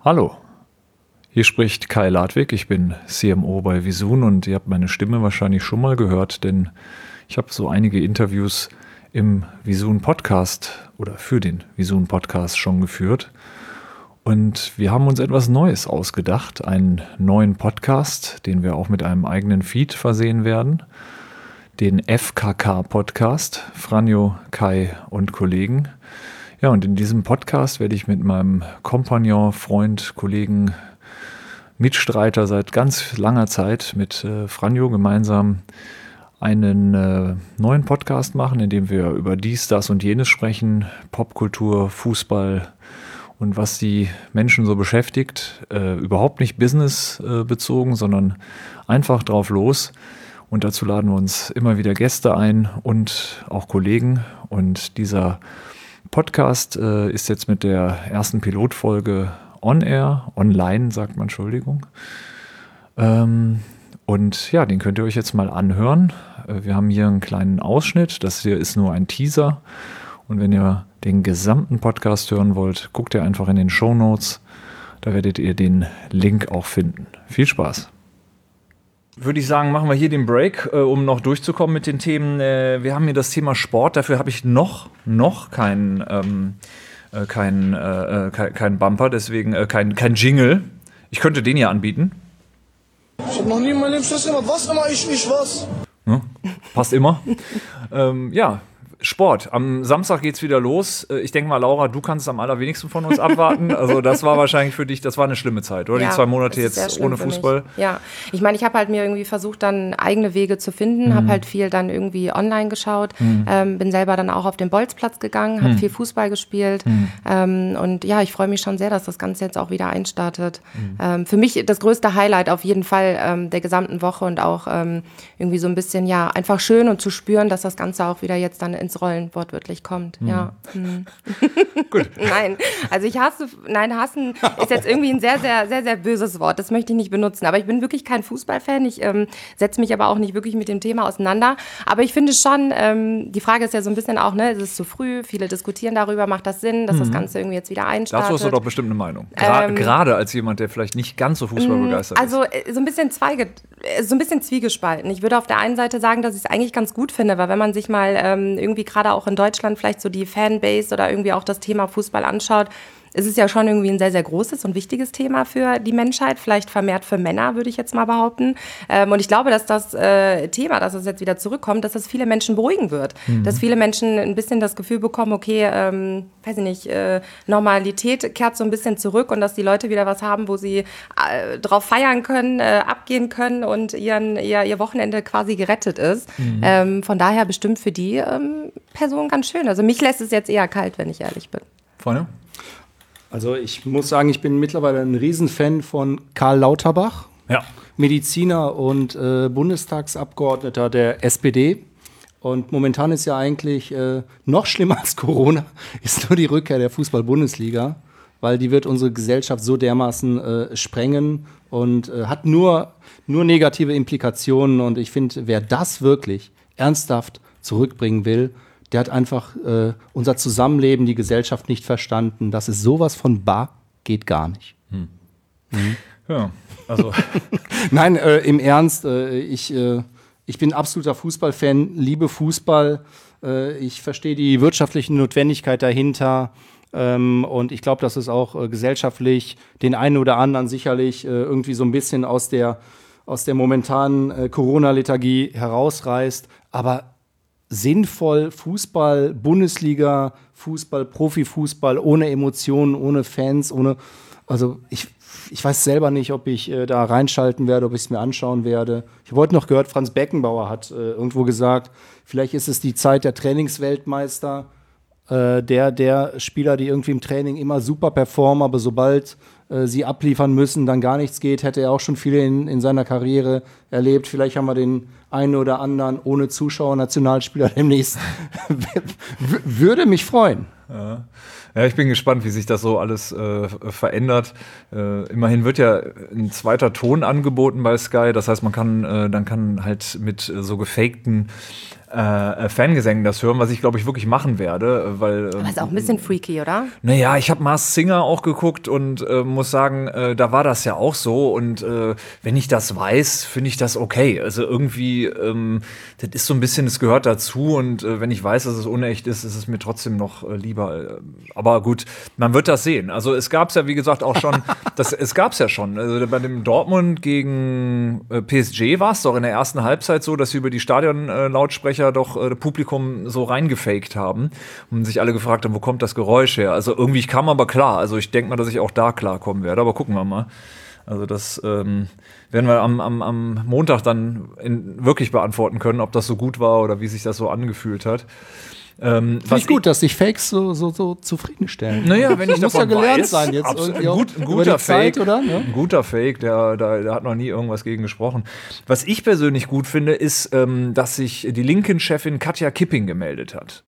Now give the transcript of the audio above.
Hallo, hier spricht Kai Ladwig, ich bin CMO bei Visun und ihr habt meine Stimme wahrscheinlich schon mal gehört, denn ich habe so einige Interviews im Visun Podcast oder für den Visun Podcast schon geführt und wir haben uns etwas Neues ausgedacht, einen neuen Podcast, den wir auch mit einem eigenen Feed versehen werden, den FKK Podcast, Franjo, Kai und Kollegen. Ja, und in diesem Podcast werde ich mit meinem Kompagnon, Freund, Kollegen, Mitstreiter seit ganz langer Zeit mit Franjo gemeinsam einen neuen Podcast machen, in dem wir über dies, das und jenes sprechen, Popkultur, Fußball und was die Menschen so beschäftigt. Überhaupt nicht businessbezogen, sondern einfach drauf los. Und dazu laden wir uns immer wieder Gäste ein und auch Kollegen. Und dieser Podcast ist jetzt mit der ersten Pilotfolge online, sagt man, Entschuldigung. Und ja, den könnt ihr euch jetzt mal anhören. Wir haben hier einen kleinen Ausschnitt, das hier ist nur ein Teaser. Und wenn ihr den gesamten Podcast hören wollt, guckt ihr einfach in den Shownotes. Da werdet ihr den Link auch finden. Viel Spaß. Würde ich sagen, machen wir hier den Break, um noch durchzukommen mit den Themen. Wir haben hier das Thema Sport, dafür habe ich noch keinen Bumper, deswegen kein Jingle. Ich könnte den hier anbieten. Ich habe noch nie in meinem Leben Stress gemacht. Was immer, ich was. Ja, passt immer. Ja, Sport. Am Samstag geht's wieder los. Ich denke mal, Laura, du kannst am allerwenigsten von uns abwarten. Also das war wahrscheinlich für dich, das war eine schlimme Zeit, oder? Ja, die 2 Monate jetzt ohne Fußball. Ja, ich meine, ich habe halt mir irgendwie versucht, dann eigene Wege zu finden, habe halt viel dann irgendwie online geschaut, bin selber dann auch auf den Bolzplatz gegangen, habe viel Fußball gespielt und ja, ich freue mich schon sehr, dass das Ganze jetzt auch wieder einstartet. Für mich das größte Highlight auf jeden Fall der gesamten Woche und auch irgendwie so ein bisschen, ja, einfach schön und zu spüren, dass das Ganze auch wieder jetzt dann ins Rollen wortwörtlich kommt, ja. Gut. Nein, also hassen ist jetzt irgendwie ein sehr, sehr, sehr, sehr böses Wort. Das möchte ich nicht benutzen. Aber ich bin wirklich kein Fußballfan. Ich setze mich aber auch nicht wirklich mit dem Thema auseinander. Aber ich finde schon, die Frage ist ja so ein bisschen auch, ne, ist es zu früh? Viele diskutieren darüber, macht das Sinn, dass das Ganze irgendwie jetzt wieder einstartet? Dazu hast du doch bestimmt eine Meinung. Gerade als jemand, der vielleicht nicht ganz so fußballbegeistert ist. Also so ein bisschen zwiegespalten. Ich würde auf der einen Seite sagen, dass ich es eigentlich ganz gut finde, weil wenn man sich mal irgendwie gerade auch in Deutschland vielleicht so die Fanbase oder irgendwie auch das Thema Fußball anschaut, ist es ja schon irgendwie ein sehr, sehr großes und wichtiges Thema für die Menschheit, vielleicht vermehrt für Männer, würde ich jetzt mal behaupten. Und ich glaube, dass das Thema, dass es jetzt wieder zurückkommt, dass das viele Menschen beruhigen wird. Dass viele Menschen ein bisschen das Gefühl bekommen, okay, weiß ich nicht, Normalität kehrt so ein bisschen zurück und dass die Leute wieder was haben, wo sie drauf feiern können, abgehen können und ihr Wochenende quasi gerettet ist. Von daher bestimmt für die Person ganz schön. Also mich lässt es jetzt eher kalt, wenn ich ehrlich bin. Freunde? Also ich muss sagen, ich bin mittlerweile ein Riesenfan von Karl Lauterbach, Ja. Mediziner und Bundestagsabgeordneter der SPD. Und momentan ist ja eigentlich noch schlimmer als Corona, ist nur die Rückkehr der Fußball-Bundesliga, weil die wird unsere Gesellschaft so dermaßen sprengen und hat nur negative Implikationen. Und ich finde, wer das wirklich ernsthaft zurückbringen will, der hat einfach unser Zusammenleben, die Gesellschaft nicht verstanden. Das ist sowas von bar, geht gar nicht. Ja, also. Nein, im Ernst, ich bin absoluter Fußballfan, liebe Fußball. Ich verstehe die wirtschaftliche Notwendigkeit dahinter. Und ich glaube, dass es auch gesellschaftlich den einen oder anderen sicherlich irgendwie so ein bisschen aus der momentanen Corona-Lethargie herausreißt. Aber sinnvoll Fußball, Bundesliga, Fußball, Profifußball, ohne Emotionen, ohne Fans, also ich weiß selber nicht, ob ich da reinschalten werde, ob ich es mir anschauen werde. Ich habe heute noch gehört, Franz Beckenbauer hat irgendwo gesagt, vielleicht ist es die Zeit der Trainingsweltmeister, der Spieler, die irgendwie im Training immer super performen, aber sobald sie abliefern müssen, dann gar nichts geht, hätte er auch schon viele in seiner Karriere erlebt. Vielleicht haben wir den einen oder anderen ohne Zuschauer Nationalspieler demnächst. Würde mich freuen. Ja, ich bin gespannt, wie sich das so alles verändert. Immerhin wird ja ein zweiter Ton angeboten bei Sky. Das heißt, man kann halt mit so gefakten Fangesängen das hören, was ich, glaube ich, wirklich machen werde. Weil, Aber ist auch ein bisschen freaky, oder? naja, ich habe Masked Singer auch geguckt und muss sagen, da war das ja auch so. Und wenn ich das weiß, finde ich das okay. Also irgendwie, das ist so ein bisschen, es gehört dazu. Und wenn ich weiß, dass es unecht ist, ist es mir trotzdem noch lieber. Aber gut, man wird das sehen. Also es gab es ja, wie gesagt, auch schon, es gab es ja schon. Also bei dem Dortmund gegen PSG war es doch in der ersten Halbzeit so, dass sie über die Stadionlautsprecher doch Publikum so reingefaked haben und sich alle gefragt haben, wo kommt das Geräusch her? Also irgendwie, ich kam aber klar. Also ich denke mal, dass ich auch da klarkommen werde, aber gucken wir mal. Also das werden wir am Montag dann wirklich beantworten können, ob das so gut war oder wie sich das so angefühlt hat. Was gut, dass sich Fakes so zufriedenstellen. Naja, wenn ich muss davon ja gelernt weiß, sein jetzt absolut, irgendwie auch ein über guter die Zeit, Fake, oder? Ja? Ein guter Fake, der hat noch nie irgendwas gegen gesprochen. Was ich persönlich gut finde, ist, dass sich die Linken-Chefin Katja Kipping gemeldet hat.